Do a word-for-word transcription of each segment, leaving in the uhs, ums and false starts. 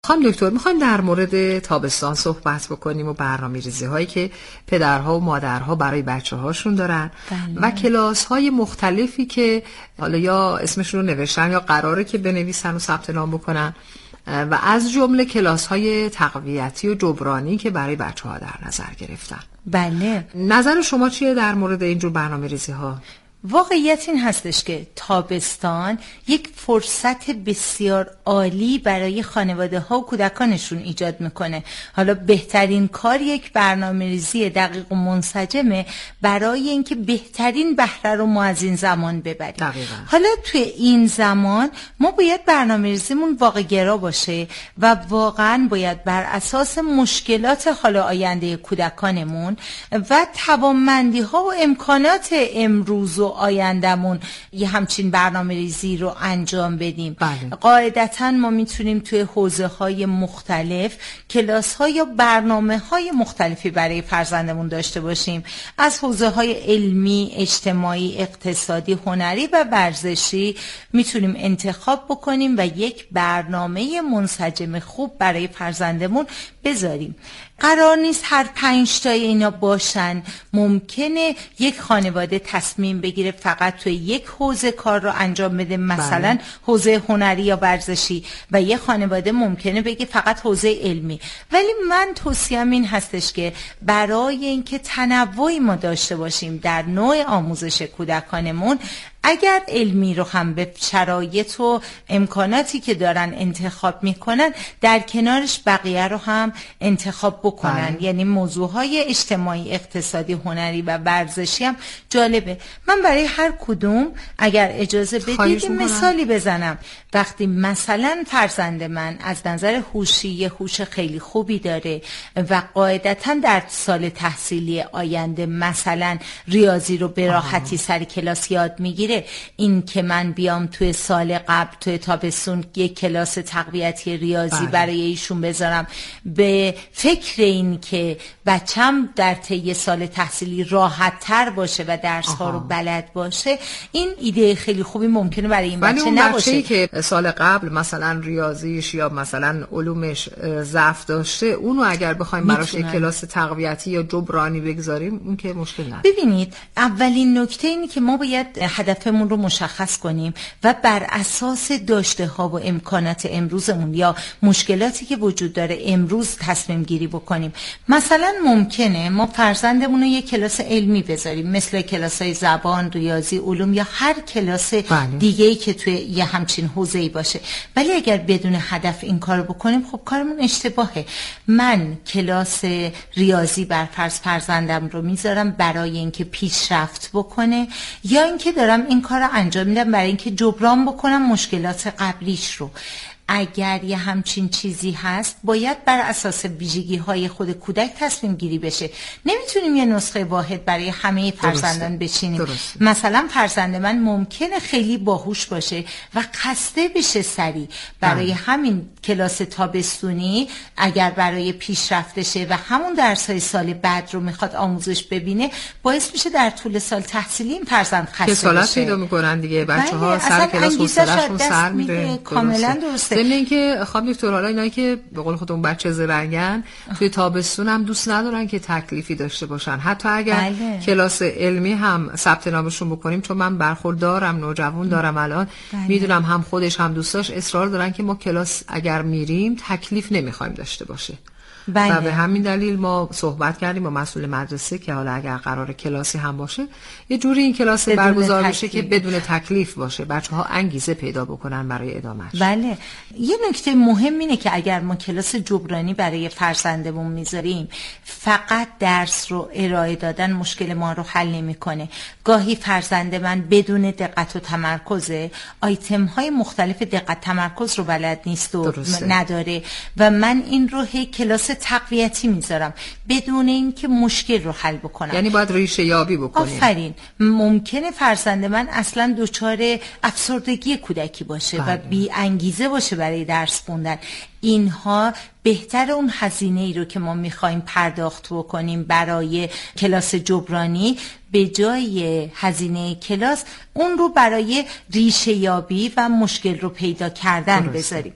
خانم دکتر، میخوایم در مورد تابستان صحبت بکنیم و برنامه‌ریزی هایی که پدرها و مادرها برای بچه هاشون دارن بله. و کلاس های مختلفی که حالا یا اسمشون رو نوشتن یا قراره که بنویسن و ثبت نام بکنن و از جمله کلاس های تقویتی و جبرانی که برای بچه ها در نظر گرفتن. بله. نظر شما چیه در مورد اینجور برنامه‌ریزی ها؟ واقعیت این هستش که تابستان یک فرصت بسیار عالی برای خانواده ها و کودکانشون ایجاد میکنه. حالا بهترین کار یک برنامه‌ریزی دقیق و منسجمه برای اینکه بهترین بهره رو ما از این زمان ببریم. دقیقا. حالا توی این زمان ما باید برنامه‌ریزیمون واقع گرا باشه و واقعا باید بر اساس مشکلات حال آینده کودکانمون و توانمندی ها و امکانات امروز و آیندمون یه همچین برنامه ریزی رو انجام بدیم. بله. قاعدتاً ما میتونیم توی حوزه های مختلف کلاس ها یا برنامه های مختلفی برای فرزندمون داشته باشیم. از حوزه های علمی، اجتماعی، اقتصادی، هنری و ورزشی میتونیم انتخاب بکنیم و یک برنامه منسجم خوب برای فرزندمون بذاریم. قرار نیست هر پنج تای اینا باشن. ممکنه یک خانواده تصمیم بگیره فقط توی یک حوزه کار رو انجام بده، مثلا بله. حوزه هنری یا ورزشی، و یک خانواده ممکنه بگه فقط حوزه علمی. ولی من توصیه‌ام این هستش که برای اینکه تنوعی ما داشته باشیم در نوع آموزش کودکانمون، اگر علمی رو هم به شرایط و امکاناتی که دارن انتخاب میکنن، در کنارش بقیه رو هم انتخاب بکنن. بله. یعنی موضوعهای اجتماعی، اقتصادی، هنری و ورزشی هم جالبه. من برای هر کدوم اگر اجازه بدید مثالی بزنم. وقتی مثلا فرزند من از نظر هوشی یه هوش خیلی خوبی داره و قاعدتا در سال تحصیلی آینده مثلا ریاضی رو به راحتی سر کلاس یاد میگیره، این که من بیام توی سال قبل توی تابستون یک کلاس تقویتی ریاضی بله. برای ایشون بذارم، به فکر این که بچم در طی سال تحصیلی راحت تر باشه و درس ها رو بلد باشه، این ایده خیلی خوبی ممکنه برای این بچه اون نباشه. بچه‌ای که سال قبل مثلا ریاضیش یا مثلا علومش ضعف داشته، اونو اگر بخوایم براش یک کلاس تقویتی یا جبرانی بگذاریم، اون که مشکل نداره. ببینید، اولین نکته اینه که ما باید هدفمون رو مشخص کنیم و بر اساس داشته ها و امکانات امروزمون یا مشکلاتی که وجود داره امروز تصمیم گیری بکنیم. مثلا ممکنه ما فرزندمون رو یک کلاس علمی بذاریم، مثل کلاس‌های زبان، ریاضی، علوم یا هر کلاس بله. دیگه‌ای که توی یه همچین حوزه‌ای باشه. ولی اگر بدون هدف این کارو بکنیم، خب کارمون اشتباهه. من کلاس ریاضی بر فرض فرزندم رو میذارم برای اینکه پیشرفت بکنه، یا اینکه دارم این کار رو انجام میدم برای اینکه جبران بکنم مشکلات قبلیش رو. اگر یه همچین چیزی هست، باید بر اساس ویژگی های خود کودک تصمیم گیری بشه. نمیتونیم یه نسخه واحد برای همه فرزندان بچینیم. درسته. مثلا فرزند من ممکنه خیلی باهوش باشه و خسته بشه سری. برای همین کلاس تابستونی اگر برای پیشرفتشه و همون درس‌های سال بعد رو میخواد آموزش ببینه، باعث میشه در طول سال تحصیلی این فرزند خسته بشه. کسالت پیدا میکنن دیگه بچه‌ها، سر کلاس حوصله‌شون سر میره. کاملا درسته. ضمن اینکه خانم دکتر، حالا اینایی که به قول خودمون بچه زرنگن، توی تابستون هم دوست ندارن که تکلیفی داشته باشن. حتی اگر بله. کلاس علمی هم ثبت نامشون بکنیم، چون من برخوردارم، نوجوان دارم الان، بله. میدونم هم خودش هم دوستاش اصرار دارن که ما کلاس اگر میریم تکلیف نمیخوایم داشته باشه. بله. و به همین دلیل ما صحبت کردیم با مسئول مدرسه که حالا اگر قرار کلاسی هم باشه، یه جوری این کلاس برگزار بشه که بدون تکلیف باشه، بچه‌ها انگیزه پیدا بکنن برای ادامهش. بله. یه نکته مهم اینه که اگر ما کلاس جبرانی برای فرزندمون میذاریم، فقط درس رو ارائه دادن مشکل ما رو حل نمی‌کنه. گاهی فرزند من بدون دقت و تمرکز آیتم های مختلف دقت تمرکز رو بلد نیست و درسته. نداره و من این رو هی کلاس تقویتی میذارم بدون اینکه مشکل رو حل بکنم. یعنی باید ریشه یابی بکنیم. آفرین. ممکنه فرزند من اصلا دچار افسردگی کودکی باشه بله. و بی انگیزه باشه برای درس خوندن. اینها بهتر اون هزینه ای رو که ما میخوایم پرداخت بکنیم برای کلاس جبرانی، به جای هزینه کلاس اون رو برای ریشه یابی و مشکل رو پیدا کردن درسته. بذاریم.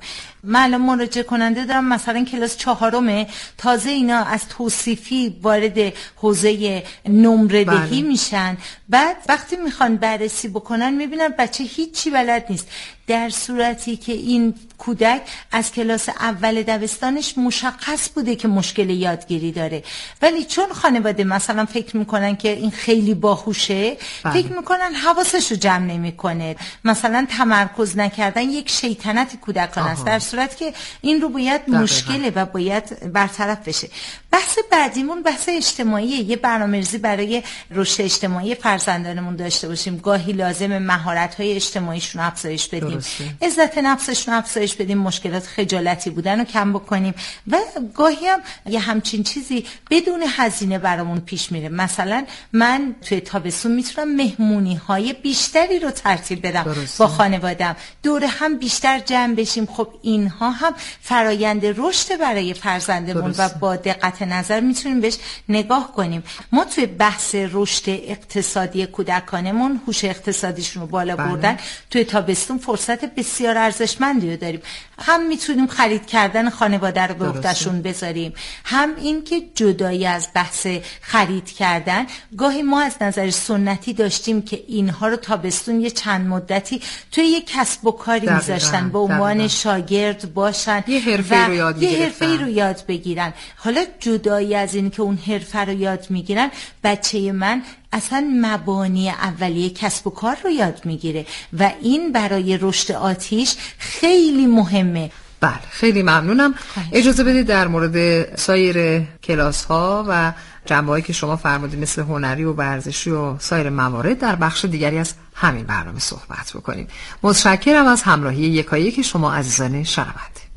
من مراجعه کننده دارم مثلا کلاس چهارمه، تازه اینا از توصیفی وارد حوزه نمره دهی میشن، بعد وقتی میخوان بررسی بکنن میبینن بچه هیچی بلد نیست، در صورتی که این کودک از کلاس اول دبستانش مشخص بوده که مشکل یادگیری داره، ولی چون خانواده مثلا فکر میکنن که این خیلی باهوشه، فکر میکنن حواسش رو جمع نمیکنه، مثلا تمرکز نکردن یک شیطنت کودکان است، در صورتی که این رو باید مشکله و باید برطرف بشه. بحث بعدیمون بحث اجتماعیه. یه برنامه‌ریزی برای رشد اجتماعی فرزندانمون داشته باشیم. گاهی لازم مهارت‌های اجتماعیشون رو افزایش بدیم، عزت نفسشون رو افزایش بدیم، مشکلات خجالتی بودن رو کم بکنیم و گاهی هم یه همچین چیزی بدون هزینه برامون پیش میره. مثلا من توی تابستون میتونم مهمونی‌های بیشتری رو ترتیب بدم درسته. با خانواده‌ام دور هم بیشتر جمع بشیم. خب اینها هم فرایند رشد برای فرزندمون درسته. و با دقت نظر میتونیم بهش نگاه کنیم. ما توی بحث رشد اقتصادی کودکانمون هوش اقتصادیشون رو بالا بله. بردن توی تابستون فرصت بسیار ارزشمندی رو داریم. هم میتونیم خرید کردن خانواده رو به عهده‌شون بذاریم، هم این که جدایی از بحث خرید کردن، گاهی ما از نظر سنتی داشتیم که اینها رو تابستون یه چند مدتی توی یه کسب و کاری میذاشتن به عنوان شاگرد باشن، یه حرفه رو یاد یه حرفه رو یاد بگیرن. حالا جدایی از این که اون حرفه رو یاد میگیرن، بچه من اصلا مبانی اولیه کسب و کار رو یاد میگیره و این برای رشد آتیش خیلی مهمه. بله خیلی ممنونم. اجازه بدید در مورد سایر کلاس ها و جنبه‌هایی که شما فرمودید مثل هنری و ورزشی و سایر موارد در بخش دیگری از همین برنامه صحبت بکنیم. متشکرم از همراهی یکایک شما عزیزان شنونده.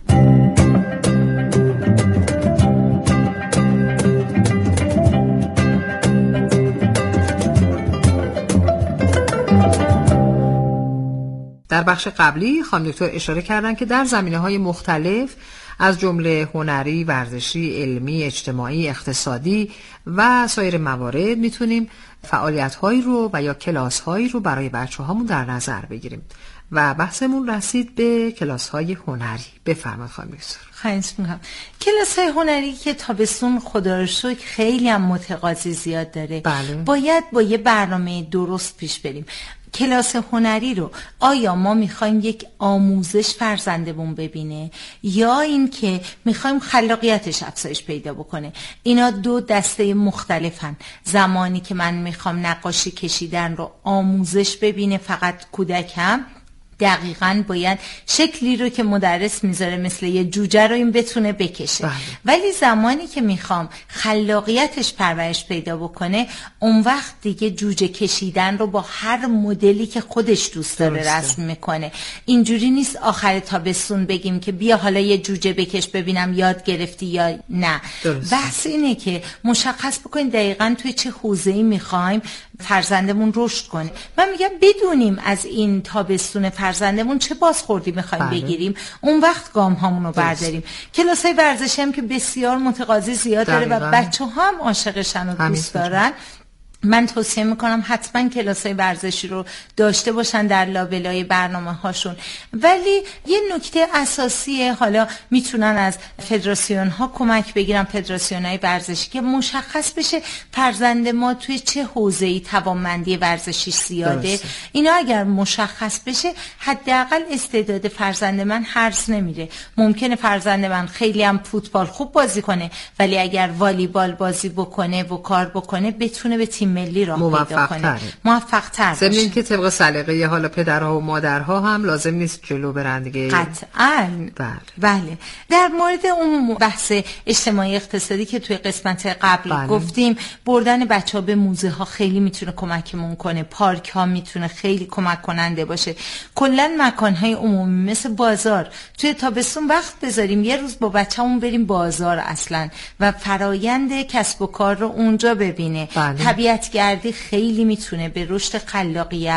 در بخش قبلی خانم دکتر اشاره کردن که در زمینه‌های مختلف از جمله هنری، ورزشی، علمی، اجتماعی، اقتصادی و سایر موارد میتونیم فعالیت‌هایی رو و یا کلاس‌هایی رو برای بچه‌هامون در نظر بگیریم و بحثمون رسید به کلاس‌های هنری. بفرمایید خانم دکتر. خواهش می‌کنم. کلاس‌های هنری که تابستون خدا رو شکر خیلی هم متقاضی زیاد داره. بله. باید با یه برنامه درست پیش بریم. کلاس هنری رو آیا ما میخوایم یک آموزش فرزندمون ببینه یا این که میخوایم خلاقیتش افزایش پیدا بکنه؟ اینا دو دسته مختلفن. زمانی که من میخوام نقاشی کشیدن رو آموزش ببینه فقط کودکم، دقیقاً باید شکلی رو که مدرس میذاره مثل یه جوجه رو این بتونه بکشه. بله. ولی زمانی که میخوام خلاقیتش پرورش پیدا بکنه، اون وقت دیگه جوجه کشیدن رو با هر مدلی که خودش دوست داره درسته. رسم میکنه. اینجوری نیست آخر تابستون بگیم که بیا حالا یه جوجه بکش ببینم یاد گرفتی یا نه. درسته. بحث اینه که مشخص بکنیم دقیقاً توی چه حوزه‌ای میخوایم فرزندمون رشد کنه. من میگم بدونیم از این تابستون فرزندمون چه بازخوردی میخوایم بله. بگیریم، اون وقت گام هامون رو برداریم. کلاس های ورزشی هم که بسیار متقاضی زیاد داره و بچه ها هم عاشقشن و دوست دارن، من توصیه میکنم حتما کلاسای ورزشی رو داشته باشن در لابلای برنامه هاشون. ولی یه نکته اساسیه، حالا میتونن از فدراسیون ها کمک بگیرن، فدراسیون های ورزشی، که مشخص بشه فرزند ما توی چه حوزه‌ای توانمندی ورزشی زیاده. درسته. اینا اگر مشخص بشه حداقل استعداد فرزند من هرز نمیره. ممکنه فرزند من خیلی هم فوتبال خوب بازی کنه ولی اگر والیبال بازی بکنه و کار بکنه بتونه به تیم ملی راه پیدا کنه، موفق تر باشه. ضمن که طبق سلیقه حالا پدرها و مادرها هم لازم نیست جلو برن دیگه. قطعاً. بله. بله. در مورد اون بحث اجتماعی اقتصادی که توی قسمت قبل بله. گفتیم، بردن بچه‌ها به موزه ها خیلی میتونه کمکمون کنه، پارک ها میتونه خیلی کمک کننده باشه. کلا مکان های عمومی مثل بازار، توی تابستون وقت بذاریم یه روز با بچه‌مون بریم بازار اصلا و فرایند کسب و کار رو اونجا ببینه. بله. طبیعت گردی خیلی میتونه به رشد خلاقیت،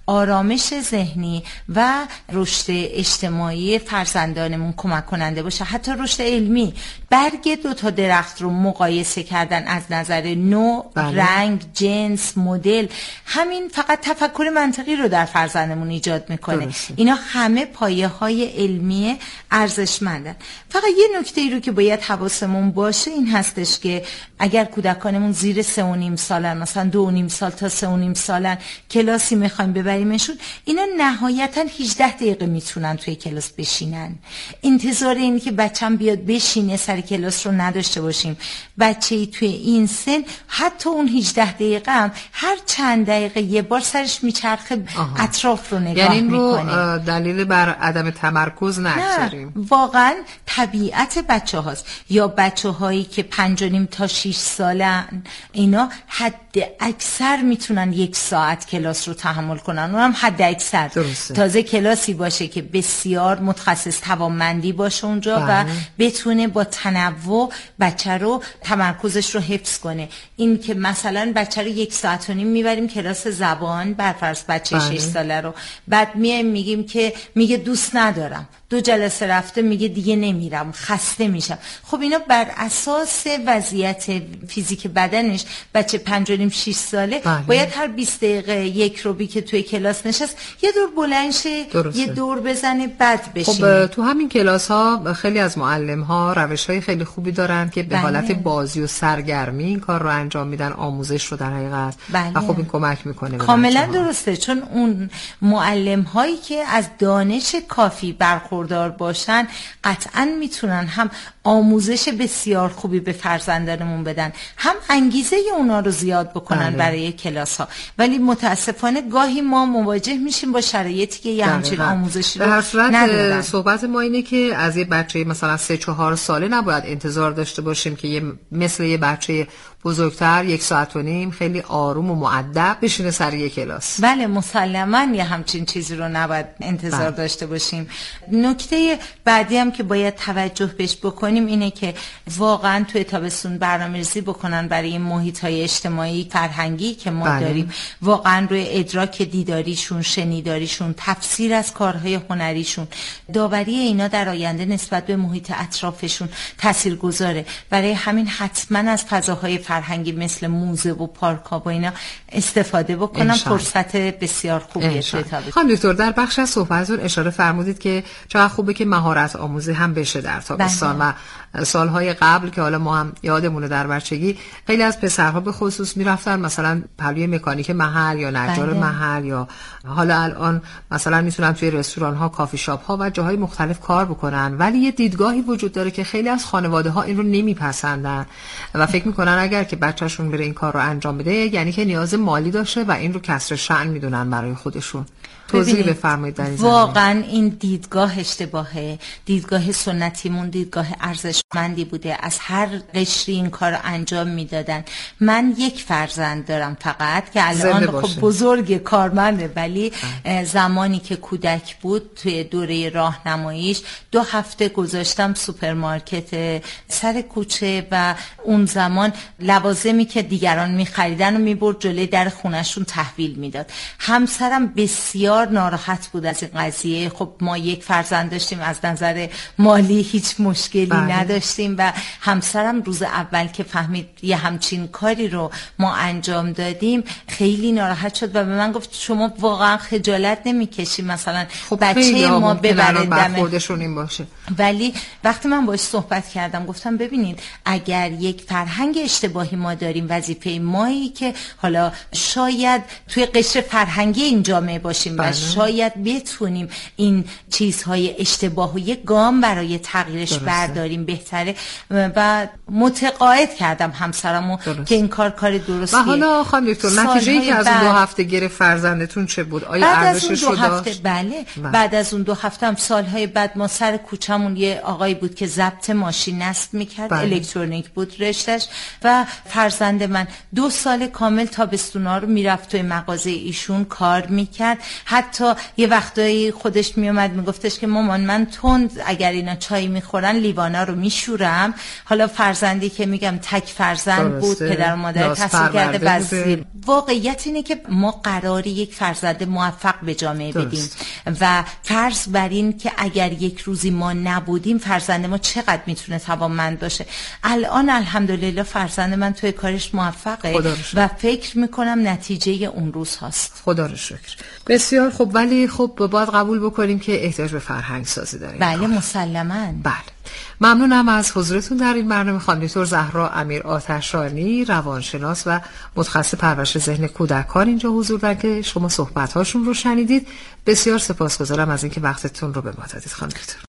آرامش ذهنی و رشد اجتماعی فرزندانمون کمک کننده باشه. حتی رشد علمی، برگ دو تا درخت رو مقایسه کردن از نظر نوع، بله. رنگ، جنس، مدل، همین فقط تفکر منطقی رو در فرزندمون ایجاد میکنه. درسته. اینا همه پایه های علمی ارزشمندن. فقط یه نکته ای رو که باید حواسمون باشه این هستش که اگر کودکانمون زیر سه و نیم سالن، مثلا دو و نیم سال تا سه و نیم سالن، کلاسی میخوایم ببریمشون، اینا نهایتا هجده دقیقه میتونن توی کلاس بشینن. انتظار اینه که بچه‌م بیاد بشینه سر کلاس رو نداشته باشیم. بچه‌ای توی این سن حتی اون هجده دقیقه هم هر چند دقیقه یه بار سرش میچرخه، اطراف رو نگاه یعنی میکنه. یعنی رو دلیل بر عدم تمرکز نگذاریم. نه، واقعا طبیعت بچه هاست. یا بچه هایی که پنج و نیم تا شیش سالن، اینا حد اکثر میتونن یک ساعت کلاس رو تحمل کنن، اونم حد اکثر. تازه کلاسی باشه که بسیار متخصص توانمندی باشه اونجا بله. و بتونه با تنوع بچه رو تمرکزش رو حفظ کنه. این که مثلا بچه رو یک ساعت و نیم میبریم کلاس زبان، برفرض بچه بله. شش ساله رو، بعد میایم میگیم که میگه دوست ندارم، دو جلسه رفته میگه دیگه نمیرم، خسته میشم. خب اینا بر اساس وضعیت فیزیک بدنش، بچه پنج و نیم شش ساله بله. باید هر بیست دقیقه یک روبی که توی کلاس نشست یه دور بلند شه، یه دور بزنه، بعد بشینه. خب تو همین کلاس ها خیلی از معلم ها روش های خیلی خوبی دارن که به بله. حالت بازی و سرگرمی این کار رو انجام میدن، آموزش رو در حقیقت بله. و خب این کمک میکنه. کاملا درسته، چون اون معلم هایی که از دانش کافی برخوردار باشن قطعا میتونن هم آموزش بسیار خوبی به فرزندانمون بدن، هم انگیزه اونا رو زیاد بکنن بله. برای کلاس ها. ولی متاسفانه گاهی ما مواجه میشیم با شرایطی که یه همچین آموزشی رو ندارن. صحبت ما اینه که از یه بچه مثلا سه چهار ساله نباید انتظار داشته باشیم که یه مثل یه بچه بزرگتر یک ساعت و نیم خیلی آروم و مؤدب بشینه سر یک کلاس. بله مسلماً یه همچین چیزی رو نباید انتظار بله. داشته باشیم. نکته بعدی هم که باید توجه بهش بکنیم اینه که واقعاً توی تابستون برنامه‌ریزی بکنن برای محیط‌های اجتماعی فرهنگی که ما بله. داریم، واقعاً روی ادراک دیداریشون، شنیداریشون، تفسیر از کارهای هنریشون، داوری اینا در آینده نسبت به محیط اطرافشون تاثیرگذاره. برای همین حتماً از فضاهای فرهنگی مثل موزه و پارک ها با اینا استفاده بکنم. فرصت بسیار خوبیه توی تابستون. خانم دکتر در بخش از صحبتتون اشاره فرمودید که چقدر خوبه که مهارت آموزی هم بشه در تابستان و سالهای قبل که حالا ما هم یادمونه در بچگی خیلی از پسرها به خصوص میرفتن مثلا پهلوی مکانیک محل یا نجار بله. محل، یا حالا الان مثلا میتونن توی رستوران ها، کافی شاپ ها و جاهای مختلف کار بکنن. ولی یه دیدگاهی وجود داره که خیلی از خانواده ها این رو نمیپسندن و فکر میکنن اگر که بچه‌شون بره این کار رو انجام بده یعنی که نیاز مالی داشته و این رو کسر شأن میدونن برای خودشون. توضیح بفرمایید در این زمینه. واقعا این دیدگاه اشتباهه. دیدگاه سنتیمون دیدگاه ارزشمندی بوده، از هر قشری این کار رو انجام میدادن. من یک فرزند دارم فقط که الان خب بزرگ کارمنده، ولی زمانی که کودک بود توی دوره راهنماییش دو هفته گذاشتم سوپرمارکت سر کوچه و اون زمان لوازمی که دیگران میخریدن و میبرد جلوی در خونهشون تحویل میداد. همسرم بسیار ناراحت بود از این قضیه. خب ما یک فرزند داشتیم، از نظر مالی هیچ مشکلی بله. نداشتیم و همسرم روز اول که فهمید یه همچین کاری رو ما انجام دادیم خیلی ناراحت شد و به من گفت شما واقعا خجالت نمیکشید مثلا خب بچه ما ببره برخوردشون این باشه. ولی وقتی من باهاش صحبت کردم گفتم ببینید اگر یک فرهنگ اشتباهی ما داریم، وظیفه مایی که حالا شاید توی قشر فرهنگی این جامعه باشیم و شاید بتونیم این چیزهای اشتباه و یک گام برای تغییرش درسته. برداریم بهتره. و متقاعد کردم همسرمو که این کار کار درستیه. و حالا خانم دکتر نتیجه‌ای که از اون دو هفته گرفت فرزندتون چه بود؟ آیا ارزشش رو داشت؟ بله. بله بعد از اون دو هفته هم سالهای بعد ما سر کوچمون یه آقایی بود که ضبط ماشین نصب میکرد بله. الکترونیک بود رشتهش و فرزند من دو سال کامل تابستونا رو میرفت توی مغازه ایشون کار میکرد. حتی یه وقتایی خودش میومد میگفتش که مامان من تند اگر اینا چای میخورن لیوانا رو میش میشورم. حالا فرزندی که میگم تک فرزند بود، پدر و مادر تحصیل کرده وزیر. واقعیت اینه که ما قراری یک فرزند موفق به جامعه درست. بدیم و فرض بر این که اگر یک روزی ما نبودیم فرزند ما چقدر میتونه توانمند باشه. الان الحمدلله فرزند من توی کارش موفقه و فکر میکنم نتیجه اون روز هست. خدا رو شکر. بسیار خب، ولی خب باید قبول بکنیم که احتیاج به فرهنگ سازی داریم. بله مسلماً. بله. ممنونم از حضورتون در این برنامه خانم دکتر زهرا امیر آتشانی، روانشناس و متخصص پرورش ذهن کودکان اینجا حضور دارن که شما صحبت هاشون رو شنیدید. بسیار سپاسگزارم از اینکه وقتتون رو به ما دادید خانم دکتر.